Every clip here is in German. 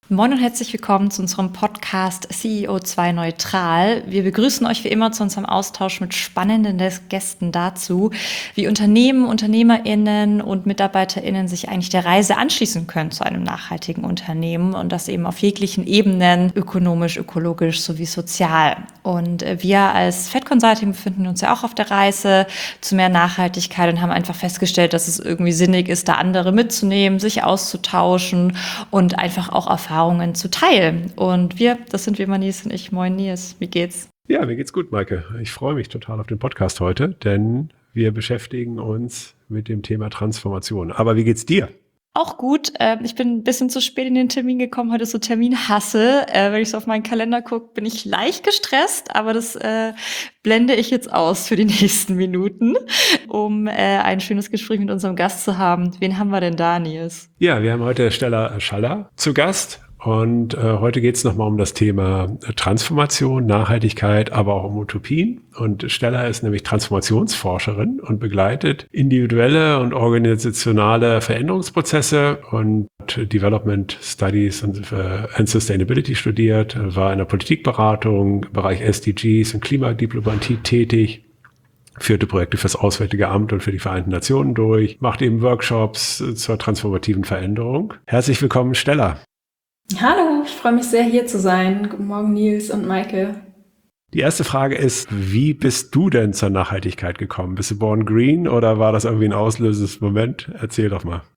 Moin und herzlich willkommen zu unserem Podcast CEO2 Neutral. Wir begrüßen euch wie immer zu unserem Austausch mit spannenden Gästen dazu, wie Unternehmen, UnternehmerInnen und MitarbeiterInnen sich eigentlich der Reise anschließen können zu einem nachhaltigen Unternehmen und das eben auf jeglichen Ebenen, ökonomisch, ökologisch sowie sozial. Und wir als Fed Consulting befinden uns ja auch auf der Reise zu mehr Nachhaltigkeit und haben einfach festgestellt, dass es irgendwie sinnig ist, da andere mitzunehmen, sich auszutauschen und einfach auch Erfahrungen zu teilen. Und das sind wie immer Nils und ich. Moin Nils, wie geht's? Ja, mir geht's gut, Maike. Ich freue mich total auf den Podcast heute, denn wir beschäftigen uns mit dem Thema Transformation. Aber wie geht's dir? Auch gut. Ich bin ein bisschen zu spät in den Termin gekommen. Heute ist so Terminhassel. Wenn ich so auf meinen Kalender gucke, bin ich leicht gestresst, aber das blende ich jetzt aus für die nächsten Minuten, um ein schönes Gespräch mit unserem Gast zu haben. Wen haben wir denn da, Nils? Ja, wir haben heute Stella Schaller zu Gast. Und heute geht es nochmal um das Thema Transformation, Nachhaltigkeit, aber auch um Utopien. Und Stella ist nämlich Transformationsforscherin und begleitet individuelle und organisationale Veränderungsprozesse und Development Studies and Sustainability studiert, war in der Politikberatung im Bereich SDGs und Klimadiplomatie tätig, führte Projekte fürs Auswärtige Amt und für die Vereinten Nationen durch, macht eben Workshops zur transformativen Veränderung. Herzlich willkommen, Stella. Hallo, ich freue mich sehr, hier zu sein. Guten Morgen, Nils und Maike. Die erste Frage ist, wie bist du denn zur Nachhaltigkeit gekommen? Bist du born green oder war das irgendwie ein auslösendes Moment? Erzähl doch mal.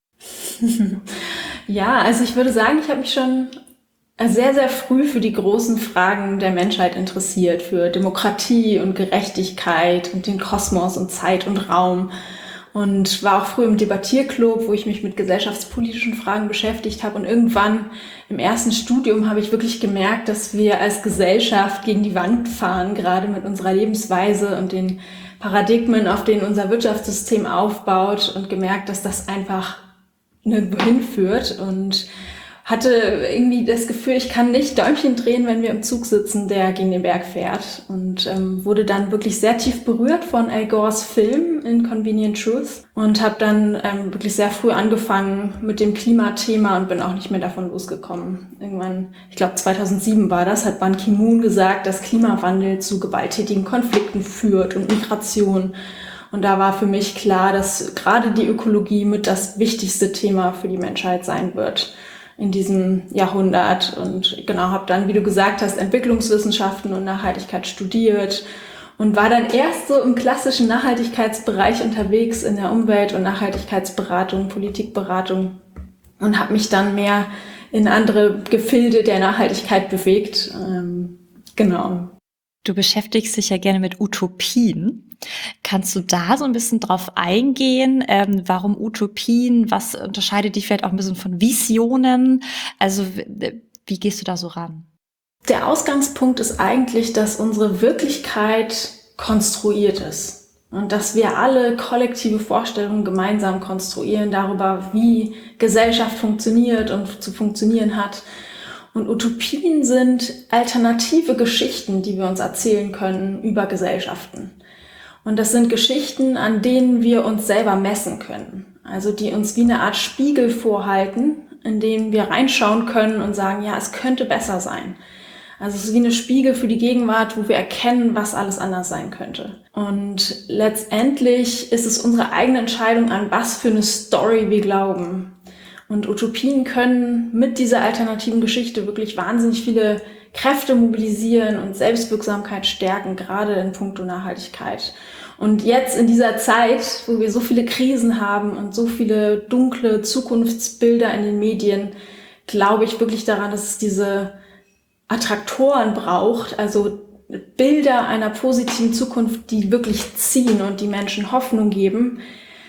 Ja, also ich würde sagen, ich habe mich schon sehr, sehr früh für die großen Fragen der Menschheit interessiert, für Demokratie und Gerechtigkeit und den Kosmos und Zeit und Raum. Und war auch früh im Debattierclub, wo ich mich mit gesellschaftspolitischen Fragen beschäftigt habe. Und irgendwann im ersten Studium habe ich wirklich gemerkt, dass wir als Gesellschaft gegen die Wand fahren, gerade mit unserer Lebensweise und den Paradigmen, auf denen unser Wirtschaftssystem aufbaut, und gemerkt, dass das einfach nirgendwo hinführt, und hatte irgendwie das Gefühl, ich kann nicht Däumchen drehen, wenn wir im Zug sitzen, der gegen den Berg fährt. Und wurde dann wirklich sehr tief berührt von Al Gores Film Inconvenient Truth und habe dann wirklich sehr früh angefangen mit dem Klimathema und bin auch nicht mehr davon losgekommen. Irgendwann, ich glaube 2007 war das, hat Ban Ki-moon gesagt, dass Klimawandel zu gewalttätigen Konflikten führt und Migration. Und da war für mich klar, dass gerade die Ökologie mit das wichtigste Thema für die Menschheit sein wird in diesem Jahrhundert. Und genau, habe dann, wie du gesagt hast, Entwicklungswissenschaften und Nachhaltigkeit studiert und war dann erst so im klassischen Nachhaltigkeitsbereich unterwegs in der Umwelt- und Nachhaltigkeitsberatung, Politikberatung, und habe mich dann mehr in andere Gefilde der Nachhaltigkeit bewegt. Genau. Du beschäftigst dich ja gerne mit Utopien. Kannst du da so ein bisschen drauf eingehen? Warum Utopien? Was unterscheidet die vielleicht auch ein bisschen von Visionen? Also wie gehst du da so ran? Der Ausgangspunkt ist eigentlich, dass unsere Wirklichkeit konstruiert ist und dass wir alle kollektive Vorstellungen gemeinsam konstruieren darüber, wie Gesellschaft funktioniert und zu funktionieren hat. Und Utopien sind alternative Geschichten, die wir uns erzählen können über Gesellschaften. Und das sind Geschichten, an denen wir uns selber messen können. Also die uns wie eine Art Spiegel vorhalten, in denen wir reinschauen können und sagen, ja, es könnte besser sein. Also es ist wie eine Spiegel für die Gegenwart, wo wir erkennen, was alles anders sein könnte. Und letztendlich ist es unsere eigene Entscheidung, an was für eine Story wir glauben. Und Utopien können mit dieser alternativen Geschichte wirklich wahnsinnig viele Kräfte mobilisieren und Selbstwirksamkeit stärken, gerade in puncto Nachhaltigkeit. Und jetzt in dieser Zeit, wo wir so viele Krisen haben und so viele dunkle Zukunftsbilder in den Medien, glaube ich wirklich daran, dass es diese Attraktoren braucht, also Bilder einer positiven Zukunft, die wirklich ziehen und die Menschen Hoffnung geben.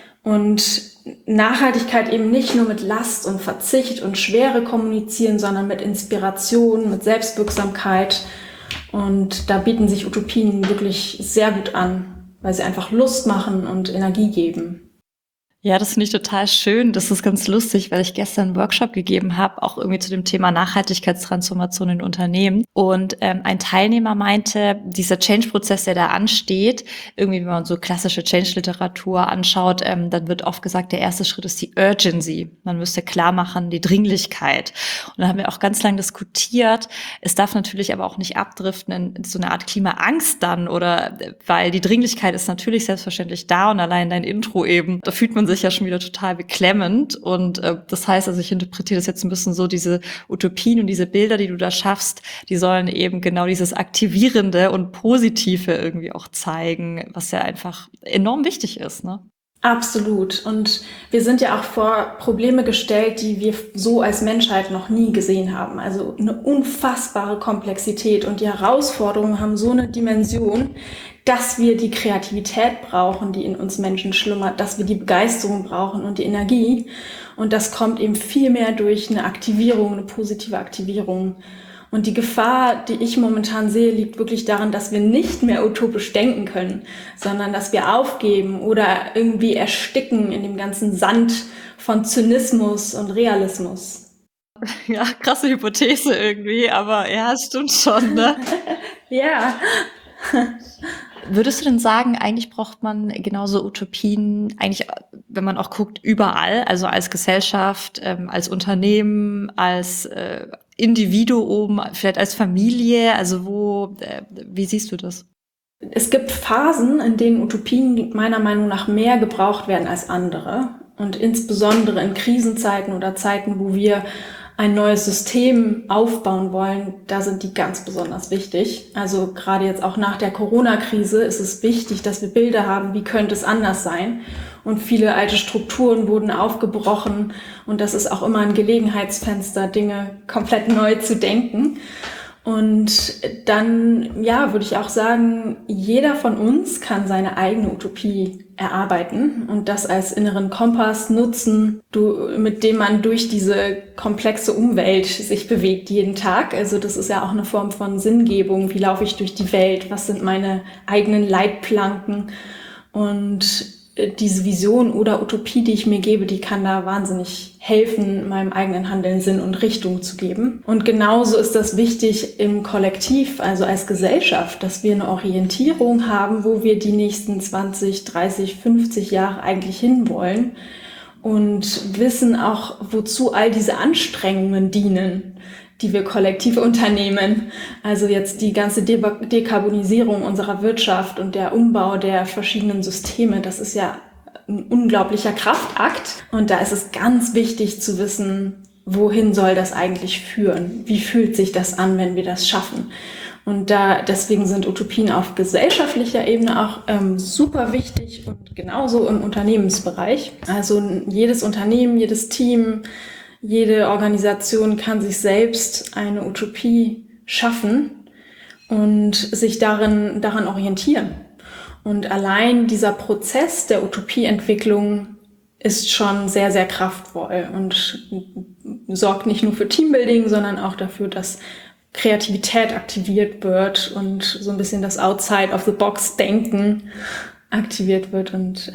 Und Nachhaltigkeit eben nicht nur mit Last und Verzicht und Schwere kommunizieren, sondern mit Inspiration, mit Selbstwirksamkeit. Und da bieten sich Utopien wirklich sehr gut an, weil sie einfach Lust machen und Energie geben. Ja, das finde ich total schön. Das ist ganz lustig, weil ich gestern einen Workshop gegeben habe, auch irgendwie zu dem Thema Nachhaltigkeitstransformation in Unternehmen. Und ein Teilnehmer meinte, dieser Change-Prozess, der da ansteht, irgendwie, wenn man so klassische Change-Literatur anschaut, dann wird oft gesagt, der erste Schritt ist die Urgency. Man müsste klar machen, die Dringlichkeit. Und dann haben wir auch ganz lange diskutiert. Es darf natürlich aber auch nicht abdriften in so eine Art Klimaangst dann, oder weil die Dringlichkeit ist natürlich selbstverständlich da, und allein dein Intro eben, da fühlt man sich ja schon wieder total beklemmend. Und das heißt, also ich interpretiere das jetzt ein bisschen so, diese Utopien und diese Bilder, die du da schaffst, die sollen eben genau dieses Aktivierende und Positive irgendwie auch zeigen, was ja einfach enorm wichtig ist, ne? Absolut. Und wir sind ja auch vor Probleme gestellt, die wir so als Menschheit noch nie gesehen haben. Also eine unfassbare Komplexität, und die Herausforderungen haben so eine Dimension, dass wir die Kreativität brauchen, die in uns Menschen schlummert, dass wir die Begeisterung brauchen und die Energie. Und das kommt eben viel mehr durch eine Aktivierung, eine positive Aktivierung. Und die Gefahr, die ich momentan sehe, liegt wirklich darin, dass wir nicht mehr utopisch denken können, sondern dass wir aufgeben oder irgendwie ersticken in dem ganzen Sand von Zynismus und Realismus. Ja, krasse Hypothese irgendwie, aber ja, es stimmt schon, ne? Ja. Würdest du denn sagen, eigentlich braucht man genauso Utopien, eigentlich, wenn man auch guckt, überall, also als Gesellschaft, als Unternehmen, als Individuum, vielleicht als Familie, also wie siehst du das? Es gibt Phasen, in denen Utopien meiner Meinung nach mehr gebraucht werden als andere. Und insbesondere in Krisenzeiten oder Zeiten, wo wir ein neues System aufbauen wollen, da sind die ganz besonders wichtig. Also gerade jetzt auch nach der Corona-Krise ist es wichtig, dass wir Bilder haben, wie könnte es anders sein. Und viele alte Strukturen wurden aufgebrochen, und das ist auch immer ein Gelegenheitsfenster, Dinge komplett neu zu denken. Und dann, ja, würde ich auch sagen, jeder von uns kann seine eigene Utopie erarbeiten und das als inneren Kompass nutzen, mit dem man durch diese komplexe Umwelt sich bewegt jeden Tag. Also das ist ja auch eine Form von Sinngebung. Wie laufe ich durch die Welt? Was sind meine eigenen Leitplanken? Und diese Vision oder Utopie, die ich mir gebe, die kann da wahnsinnig helfen, meinem eigenen Handeln Sinn und Richtung zu geben. Und genauso ist das wichtig im Kollektiv, also als Gesellschaft, dass wir eine Orientierung haben, wo wir die nächsten 20, 30, 50 Jahre eigentlich hinwollen, und wissen auch, wozu all diese Anstrengungen dienen, die wir kollektiv unternehmen. Also jetzt die ganze Dekarbonisierung unserer Wirtschaft und der Umbau der verschiedenen Systeme, das ist ja ein unglaublicher Kraftakt. Und da ist es ganz wichtig zu wissen, wohin soll das eigentlich führen? Wie fühlt sich das an, wenn wir das schaffen? Und deswegen sind Utopien auf gesellschaftlicher Ebene auch super wichtig, und genauso im Unternehmensbereich. Also jedes Unternehmen, jedes Team, jede Organisation kann sich selbst eine Utopie schaffen und sich daran orientieren. Und allein dieser Prozess der Utopieentwicklung ist schon sehr, sehr kraftvoll und sorgt nicht nur für Teambuilding, sondern auch dafür, dass Kreativität aktiviert wird und so ein bisschen das Outside-of-the-Box-Denken aktiviert wird. Und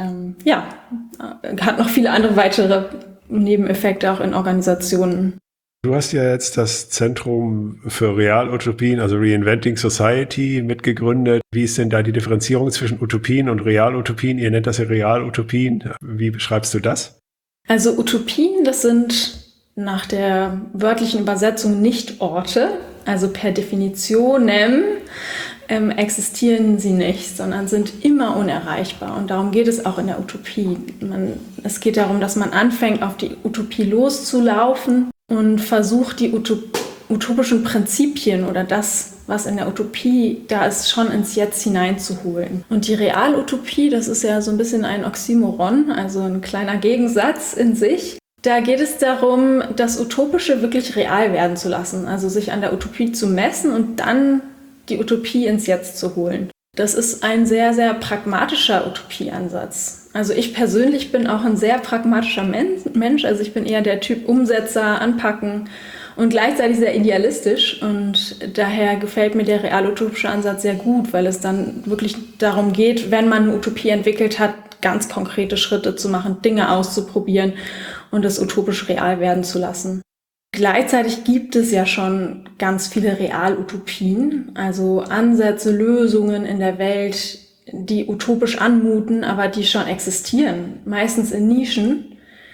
hat noch viele andere weitere Nebeneffekte auch in Organisationen. Du hast ja jetzt das Zentrum für Realutopien, also Reinventing Society, mitgegründet. Wie ist denn da die Differenzierung zwischen Utopien und Realutopien? Ihr nennt das ja Realutopien. Wie beschreibst du das? Also Utopien, das sind nach der wörtlichen Übersetzung nicht Orte. Also per Definition existieren sie nicht, sondern sind immer unerreichbar. Und darum geht es auch in der Utopie. Es geht darum, dass man anfängt, auf die Utopie loszulaufen und versucht, die utopischen Prinzipien oder das, was in der Utopie da ist, schon ins Jetzt hineinzuholen. Und die Realutopie, das ist ja so ein bisschen ein Oxymoron, also ein kleiner Gegensatz in sich. Da geht es darum, das Utopische wirklich real werden zu lassen, also sich an der Utopie zu messen und dann die Utopie ins Jetzt zu holen. Das ist ein sehr, sehr pragmatischer Utopieansatz. Also ich persönlich bin auch ein sehr pragmatischer Mensch, also ich bin eher der Typ Umsetzer, anpacken und gleichzeitig sehr idealistisch, und daher gefällt mir der real-utopische Ansatz sehr gut, weil es dann wirklich darum geht, wenn man eine Utopie entwickelt hat, ganz konkrete Schritte zu machen, Dinge auszuprobieren und das utopisch real werden zu lassen. Gleichzeitig gibt es ja schon ganz viele Realutopien, also Ansätze, Lösungen in der Welt, die utopisch anmuten, aber die schon existieren, meistens in Nischen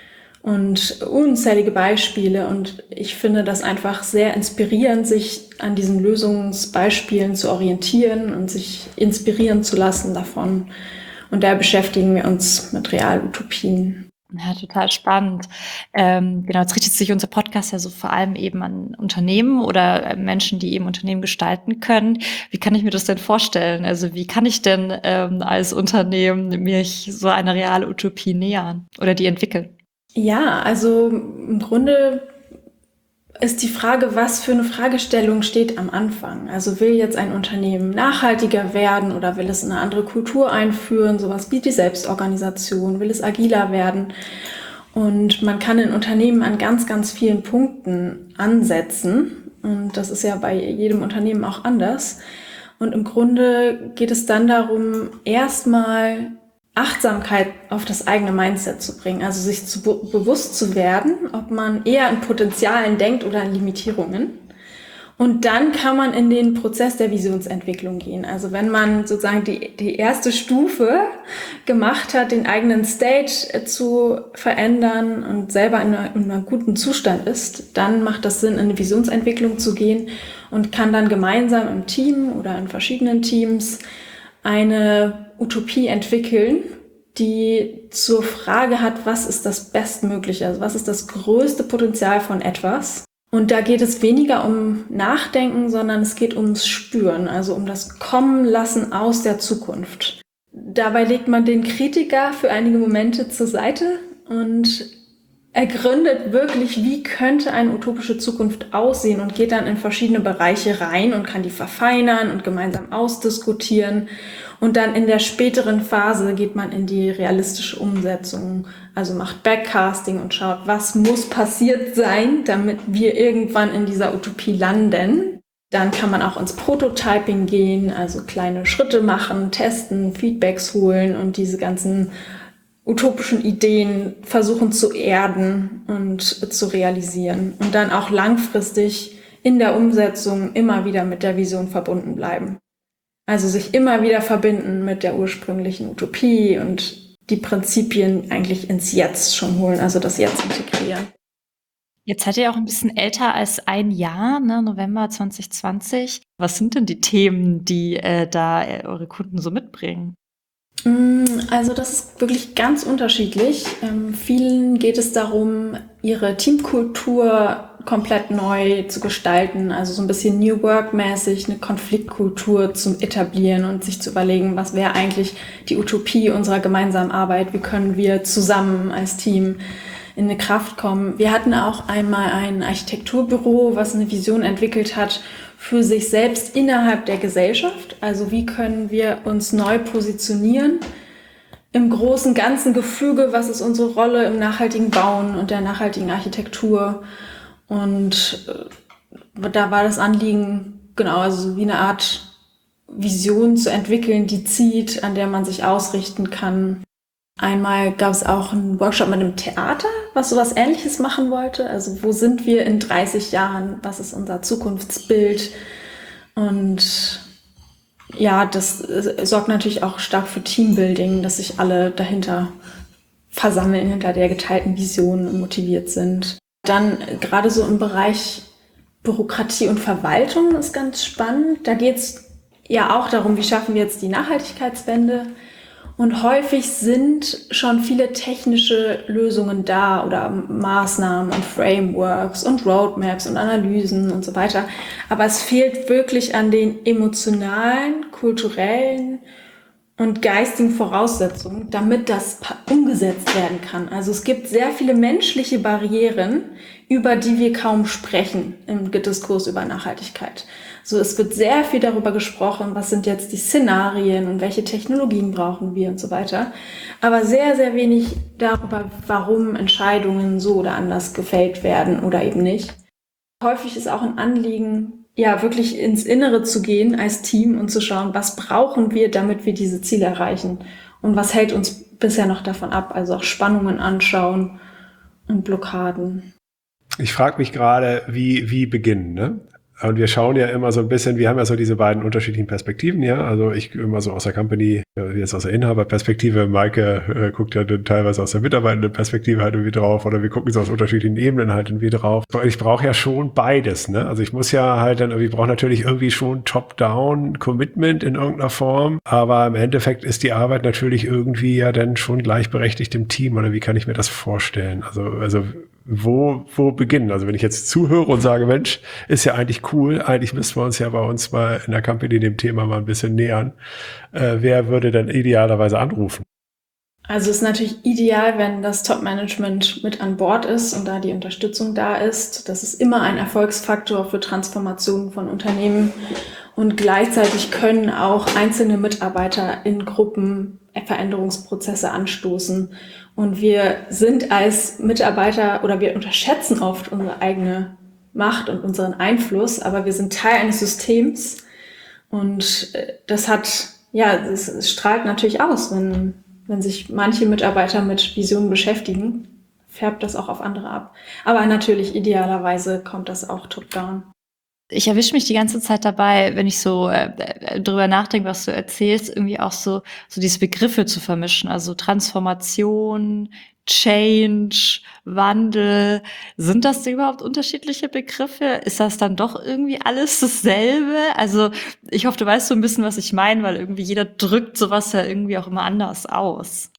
und unzählige Beispiele. Und ich finde das einfach sehr inspirierend, sich an diesen Lösungsbeispielen zu orientieren und sich inspirieren zu lassen davon. Und da beschäftigen wir uns mit Realutopien. Ja, total spannend. Genau, jetzt richtet sich unser Podcast ja so vor allem eben an Unternehmen oder Menschen, die eben Unternehmen gestalten können. Wie kann ich mir das denn vorstellen? Also wie kann ich denn als Unternehmen mich so einer reale Utopie nähern oder die entwickeln? Ja, also im Grunde ist die Frage, was für eine Fragestellung steht am Anfang. Also will jetzt ein Unternehmen nachhaltiger werden oder will es eine andere Kultur einführen, sowas wie die Selbstorganisation, will es agiler werden? Und man kann in Unternehmen an ganz, ganz vielen Punkten ansetzen. Und das ist ja bei jedem Unternehmen auch anders. Und im Grunde geht es dann darum, erstmal Achtsamkeit auf das eigene Mindset zu bringen, also sich bewusst zu werden, ob man eher an Potenzialen denkt oder an Limitierungen. Und dann kann man in den Prozess der Visionsentwicklung gehen. Also wenn man sozusagen die erste Stufe gemacht hat, den eigenen State zu verändern und selber in einem guten Zustand ist, dann macht das Sinn, in eine Visionsentwicklung zu gehen und kann dann gemeinsam im Team oder in verschiedenen Teams eine Utopie entwickeln, die zur Frage hat, was ist das Bestmögliche, also was ist das größte Potenzial von etwas. Und da geht es weniger um Nachdenken, sondern es geht ums Spüren, also um das Kommenlassen aus der Zukunft. Dabei legt man den Kritiker für einige Momente zur Seite und ergründet wirklich, wie könnte eine utopische Zukunft aussehen und geht dann in verschiedene Bereiche rein und kann die verfeinern und gemeinsam ausdiskutieren. Und dann in der späteren Phase geht man in die realistische Umsetzung, also macht Backcasting und schaut, was muss passiert sein, damit wir irgendwann in dieser Utopie landen. Dann kann man auch ins Prototyping gehen, also kleine Schritte machen, testen, Feedbacks holen und diese ganzen utopischen Ideen versuchen zu erden und zu realisieren und dann auch langfristig in der Umsetzung immer wieder mit der Vision verbunden bleiben. Also sich immer wieder verbinden mit der ursprünglichen Utopie und die Prinzipien eigentlich ins Jetzt schon holen, also das Jetzt integrieren. Jetzt seid ihr auch ein bisschen älter als ein Jahr, ne? November 2020. Was sind denn die Themen, die eure Kunden so mitbringen? Also das ist wirklich ganz unterschiedlich. Vielen geht es darum, ihre Teamkultur komplett neu zu gestalten, also so ein bisschen New Work-mäßig eine Konfliktkultur zu etablieren und sich zu überlegen, was wäre eigentlich die Utopie unserer gemeinsamen Arbeit, wie können wir zusammen als Team in eine Kraft kommen. Wir hatten auch einmal ein Architekturbüro, was eine Vision entwickelt hat für sich selbst innerhalb der Gesellschaft. Also wie können wir uns neu positionieren im großen ganzen Gefüge, was ist unsere Rolle im nachhaltigen Bauen und der nachhaltigen Architektur. Und da war das Anliegen, genau, also wie eine Art Vision zu entwickeln, die zieht, an der man sich ausrichten kann. Einmal gab es auch einen Workshop mit einem Theater, was sowas Ähnliches machen wollte. Also wo sind wir in 30 Jahren? Was ist unser Zukunftsbild? Und ja, das sorgt natürlich auch stark für Teambuilding, dass sich alle dahinter versammeln, hinter der geteilten Vision und motiviert sind. Dann gerade so im Bereich Bürokratie und Verwaltung ist ganz spannend. Da geht es ja auch darum, wie schaffen wir jetzt die Nachhaltigkeitswende. Und häufig sind schon viele technische Lösungen da oder Maßnahmen und Frameworks und Roadmaps und Analysen und so weiter. Aber es fehlt wirklich an den emotionalen, kulturellen und geistigen Voraussetzungen, damit das umgesetzt werden kann. Also es gibt sehr viele menschliche Barrieren, über die wir kaum sprechen im Diskurs über Nachhaltigkeit. So, es wird sehr viel darüber gesprochen, was sind jetzt die Szenarien und welche Technologien brauchen wir und so weiter. Aber sehr, sehr wenig darüber, warum Entscheidungen so oder anders gefällt werden oder eben nicht. Häufig ist auch ein Anliegen, ja, wirklich ins Innere zu gehen als Team und zu schauen, was brauchen wir, damit wir diese Ziele erreichen und was hält uns bisher noch davon ab, also auch Spannungen anschauen und Blockaden. Ich frage mich gerade, wie beginnen, ne? Und wir schauen ja immer so ein bisschen, wir haben ja so diese beiden unterschiedlichen Perspektiven, ja. Also ich immer so aus der Company, jetzt aus der Inhaberperspektive, Maike guckt ja dann teilweise aus der Mitarbeitendenperspektive halt irgendwie drauf, oder wir gucken so aus unterschiedlichen Ebenen halt irgendwie drauf. Ich brauche ja schon beides, ne? Also ich muss ja halt dann irgendwie, brauche natürlich irgendwie schon Top-Down Commitment in irgendeiner Form, aber im Endeffekt ist die Arbeit natürlich irgendwie ja dann schon gleichberechtigt im Team, oder wie kann ich mir das vorstellen? Also wo beginnen? Also wenn ich jetzt zuhöre und sage, Mensch, ist ja eigentlich cool, eigentlich müssten wir uns ja bei uns mal in der Company dem Thema mal ein bisschen nähern. Wer würde denn idealerweise anrufen? Also es ist natürlich ideal, wenn das Top-Management mit an Bord ist und da die Unterstützung da ist. Das ist immer ein Erfolgsfaktor für Transformationen von Unternehmen. Und gleichzeitig können auch einzelne Mitarbeiter in Gruppen Veränderungsprozesse anstoßen. Und wir sind als Mitarbeiter oder wir unterschätzen oft unsere eigene Macht und unseren Einfluss, aber wir sind Teil eines Systems. Und das es strahlt natürlich aus, wenn sich manche Mitarbeiter mit Visionen beschäftigen, färbt das auch auf andere ab. Aber natürlich, idealerweise kommt das auch top-down. Ich erwische mich die ganze Zeit dabei, wenn ich so drüber nachdenke, was du erzählst, irgendwie auch so diese Begriffe zu vermischen. Also Transformation, Change, Wandel. Sind das überhaupt unterschiedliche Begriffe? Ist das dann doch irgendwie alles dasselbe? Also ich hoffe, du weißt so ein bisschen, was ich meine, weil irgendwie jeder drückt sowas ja irgendwie auch immer anders aus.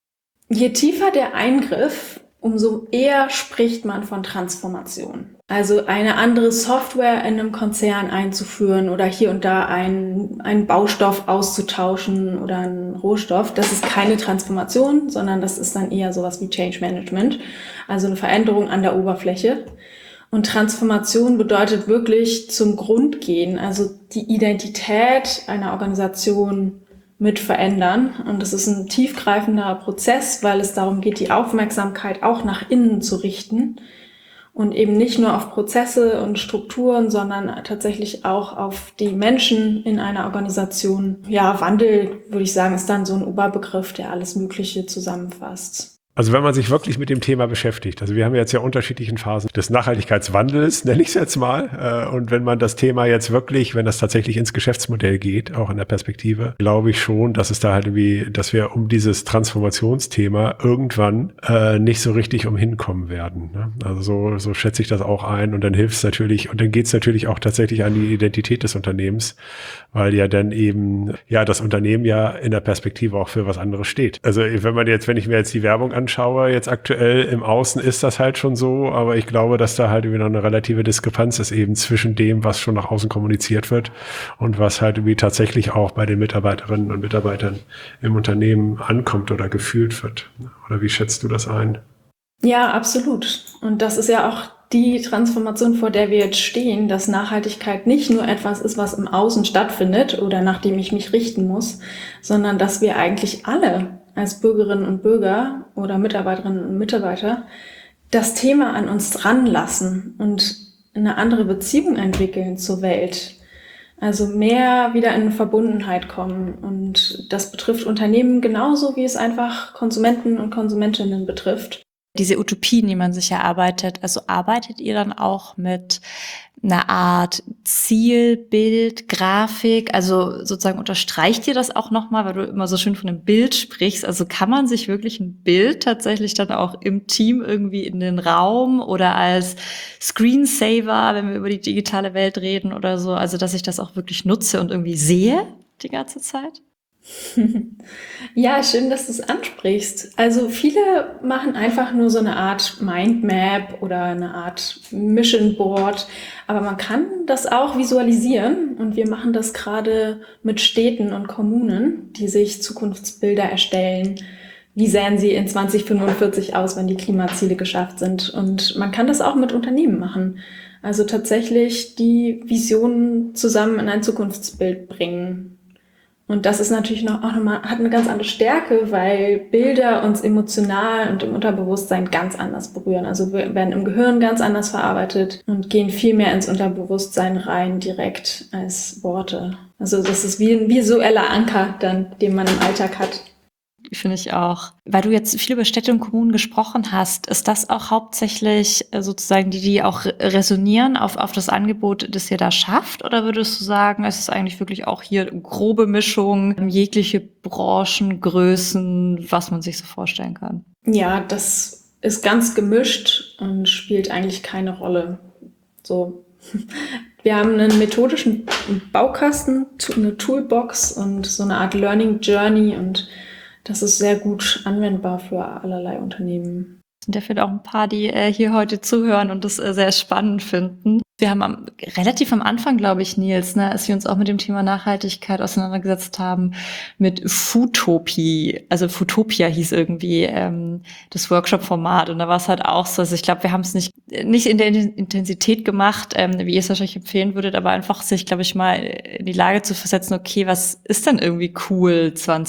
Je tiefer der Eingriff, umso eher spricht man von Transformation. Also eine andere Software in einem Konzern einzuführen oder hier und da einen Baustoff auszutauschen oder einen Rohstoff, das ist keine Transformation, sondern das ist dann eher sowas wie Change Management, also eine Veränderung an der Oberfläche. Und Transformation bedeutet wirklich zum Grund gehen, also die Identität einer Organisation mit verändern. Und das ist ein tiefgreifender Prozess, weil es darum geht, die Aufmerksamkeit auch nach innen zu richten und eben nicht nur auf Prozesse und Strukturen, sondern tatsächlich auch auf die Menschen in einer Organisation. Ja, Wandel, würde ich sagen, ist dann so ein Oberbegriff, der alles Mögliche zusammenfasst. Also wenn man sich wirklich mit dem Thema beschäftigt, also wir haben jetzt ja unterschiedlichen Phasen des Nachhaltigkeitswandels, nenne ich es jetzt mal, und wenn man das Thema jetzt wirklich, wenn das tatsächlich ins Geschäftsmodell geht, auch in der Perspektive, glaube ich schon, dass es da halt irgendwie, dass wir um dieses Transformationsthema irgendwann nicht so richtig umhinkommen werden, ne? Also so schätze ich das auch ein, und dann hilft es natürlich, und dann geht es natürlich auch tatsächlich an die Identität des Unternehmens, weil ja dann eben, ja, das Unternehmen ja in der Perspektive auch für was anderes steht. Also wenn ich mir jetzt die Werbung anschaue, jetzt aktuell im Außen ist das halt schon so, aber ich glaube, dass da halt irgendwie noch eine relative Diskrepanz ist eben zwischen dem, was schon nach außen kommuniziert wird und was halt irgendwie tatsächlich auch bei den Mitarbeiterinnen und Mitarbeitern im Unternehmen ankommt oder gefühlt wird. Oder wie schätzt du das ein? Ja, absolut. Und das ist ja auch die Transformation, vor der wir jetzt stehen, dass Nachhaltigkeit nicht nur etwas ist, was im Außen stattfindet oder nach dem ich mich richten muss, sondern dass wir eigentlich alle als Bürgerinnen und Bürger oder Mitarbeiterinnen und Mitarbeiter das Thema an uns ranlassen und eine andere Beziehung entwickeln zur Welt. Also mehr wieder in Verbundenheit kommen. Und das betrifft Unternehmen genauso, wie es einfach Konsumenten und Konsumentinnen betrifft. Diese Utopien, die man sich erarbeitet, also arbeitet ihr dann auch mit einer Art Zielbild, Grafik, also sozusagen unterstreicht ihr das auch nochmal, weil du immer so schön von einem Bild sprichst, also kann man sich wirklich ein Bild tatsächlich dann auch im Team irgendwie in den Raum oder als Screensaver, wenn wir über die digitale Welt reden oder so, also dass ich das auch wirklich nutze und irgendwie sehe die ganze Zeit? Ja, schön, dass du es ansprichst. Also viele machen einfach nur so eine Art Mindmap oder eine Art Mission Board, aber man kann das auch visualisieren und wir machen das gerade mit Städten und Kommunen, die sich Zukunftsbilder erstellen. Wie sähen sie in 2045 aus, wenn die Klimaziele geschafft sind? Und man kann das auch mit Unternehmen machen. Also tatsächlich die Visionen zusammen in ein Zukunftsbild bringen. Und das ist natürlich auch nochmal, hat eine ganz andere Stärke, weil Bilder uns emotional und im Unterbewusstsein ganz anders berühren. Also wir werden im Gehirn ganz anders verarbeitet und gehen viel mehr ins Unterbewusstsein rein direkt als Worte. Also das ist wie ein visueller Anker, dann, den man im Alltag hat. finde ich auch. Weil du jetzt viel über Städte und Kommunen gesprochen hast, ist das auch hauptsächlich sozusagen die auch resonieren auf das Angebot, das ihr da schafft? Oder würdest du sagen, es ist eigentlich wirklich auch hier grobe Mischung, jegliche Branchen, Größen, was man sich so vorstellen kann? Ja, das ist ganz gemischt und spielt eigentlich keine Rolle. So. Wir haben einen methodischen Baukasten, eine Toolbox und so eine Art Learning Journey und das ist sehr gut anwendbar für allerlei Unternehmen. Es sind ja vielleicht auch ein paar, die hier heute zuhören und das sehr spannend finden. Wir haben relativ am Anfang, glaube ich, Nils, als wir uns auch mit dem Thema Nachhaltigkeit auseinandergesetzt haben, mit Foodtopie. Also Foodtopia hieß irgendwie das Workshop-Format. Und da war es halt auch so, also ich glaube, wir haben es nicht in der Intensität gemacht, wie ihr es wahrscheinlich empfehlen würdet, aber einfach sich, glaube ich, mal in die Lage zu versetzen, okay, was ist denn irgendwie cool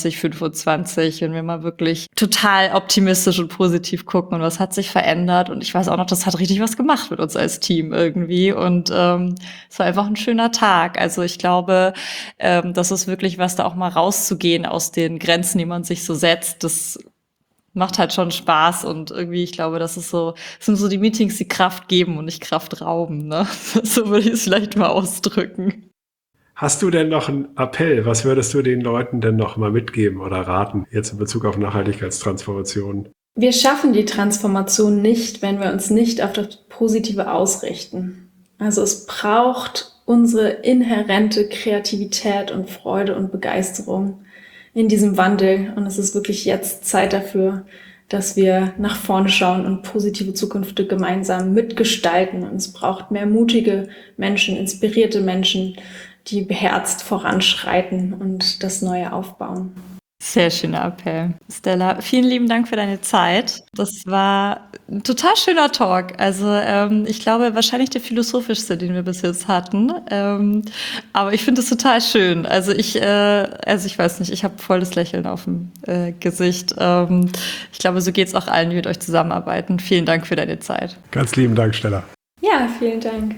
2025, wenn wir mal wirklich total optimistisch und positiv gucken und was hat sich verändert. Und ich weiß auch noch, das hat richtig was gemacht mit uns als Team irgendwie. Und es war einfach ein schöner Tag. Also ich glaube, das ist wirklich was, da auch mal rauszugehen aus den Grenzen, die man sich so setzt. Das macht halt schon Spaß und irgendwie, ich glaube, das sind so die Meetings, die Kraft geben und nicht Kraft rauben. Ne? So würde ich es vielleicht mal ausdrücken. Hast du denn noch einen Appell? Was würdest du den Leuten denn noch mal mitgeben oder raten, jetzt in Bezug auf Nachhaltigkeitstransformation? Wir schaffen die Transformation nicht, wenn wir uns nicht auf das Positive ausrichten. Also es braucht unsere inhärente Kreativität und Freude und Begeisterung in diesem Wandel. Und es ist wirklich jetzt Zeit dafür, dass wir nach vorne schauen und positive Zukünfte gemeinsam mitgestalten. Und es braucht mehr mutige Menschen, inspirierte Menschen, die beherzt voranschreiten und das Neue aufbauen. Sehr schöner Appell. Stella, vielen lieben Dank für deine Zeit. Das war ein total schöner Talk. Also ich glaube, wahrscheinlich der philosophischste, den wir bis jetzt hatten. Aber ich finde es total schön. Also ich weiß nicht, ich habe voll das Lächeln auf dem Gesicht. Ich glaube, so geht es auch allen, die mit euch zusammenarbeiten. Vielen Dank für deine Zeit. Ganz lieben Dank, Stella. Ja, vielen Dank.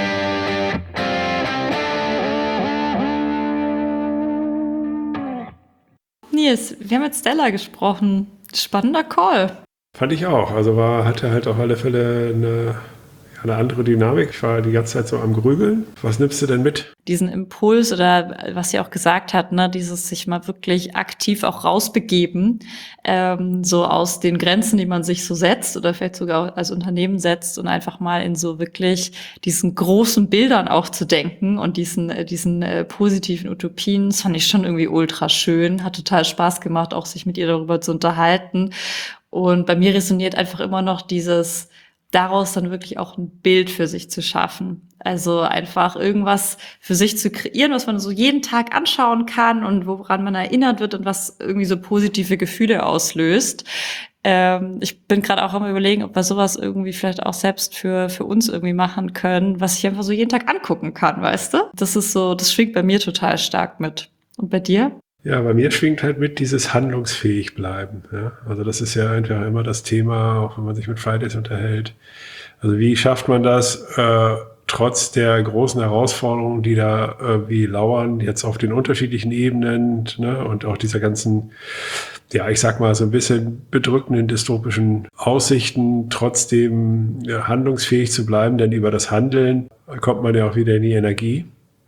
Nils, wir haben mit Stella gesprochen. Spannender Call. Fand ich auch. Also hatte halt auf alle Fälle eine andere Dynamik. Ich war die ganze Zeit so am Grübeln. Was nimmst du denn mit? Diesen Impuls oder was sie auch gesagt hat, dieses sich mal wirklich aktiv auch rausbegeben, so aus den Grenzen, die man sich so setzt oder vielleicht sogar als Unternehmen setzt und einfach mal in so wirklich diesen großen Bildern auch zu denken und diesen positiven Utopien. Das fand ich schon irgendwie ultra schön. Hat total Spaß gemacht, auch sich mit ihr darüber zu unterhalten. Und bei mir resoniert einfach immer noch daraus dann wirklich auch ein Bild für sich zu schaffen. Also einfach irgendwas für sich zu kreieren, was man so jeden Tag anschauen kann und woran man erinnert wird und was irgendwie so positive Gefühle auslöst. Ich bin gerade auch am Überlegen, ob wir sowas irgendwie vielleicht auch selbst für uns irgendwie machen können, was ich einfach so jeden Tag angucken kann, weißt du? Das schwingt bei mir total stark mit. Und bei dir? Ja, bei mir schwingt halt mit dieses handlungsfähig bleiben. Ja? Also das ist ja einfach immer das Thema, auch wenn man sich mit Fridays unterhält. Also wie schafft man das, trotz der großen Herausforderungen, die da wie lauern, jetzt auf den unterschiedlichen Ebenen, ne? Und auch dieser ganzen, ja, ich sag mal so ein bisschen bedrückenden dystopischen Aussichten, trotzdem handlungsfähig zu bleiben, denn über das Handeln kommt man ja auch wieder in die Energie.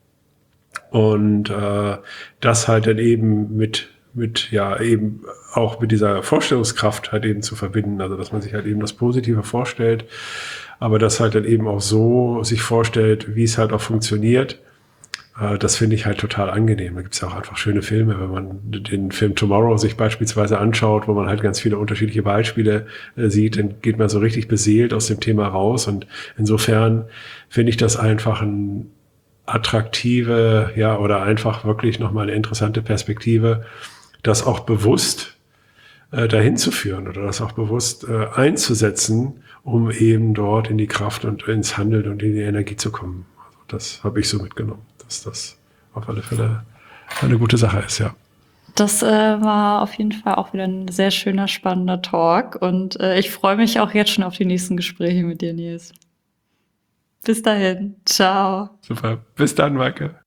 Und das halt dann eben mit eben auch mit dieser Vorstellungskraft halt eben zu verbinden. Also dass man sich halt eben das Positive vorstellt, aber das halt dann eben auch so sich vorstellt, wie es halt auch funktioniert. Das finde ich halt total angenehm. Da gibt es ja auch einfach schöne Filme, wenn man den Film Tomorrow sich beispielsweise anschaut, wo man halt ganz viele unterschiedliche Beispiele sieht, dann geht man so richtig beseelt aus dem Thema raus. Und insofern finde ich das einfach ein attraktive, ja, oder einfach wirklich nochmal eine interessante Perspektive, das auch bewusst dahin zu führen oder das auch bewusst einzusetzen, um eben dort in die Kraft und ins Handeln und in die Energie zu kommen. Also das habe ich so mitgenommen, dass das auf alle Fälle eine gute Sache ist, ja. Das war auf jeden Fall auch wieder ein sehr schöner, spannender Talk und ich freue mich auch jetzt schon auf die nächsten Gespräche mit dir, Nils. Bis dahin. Ciao. Super. Bis dann, Maike.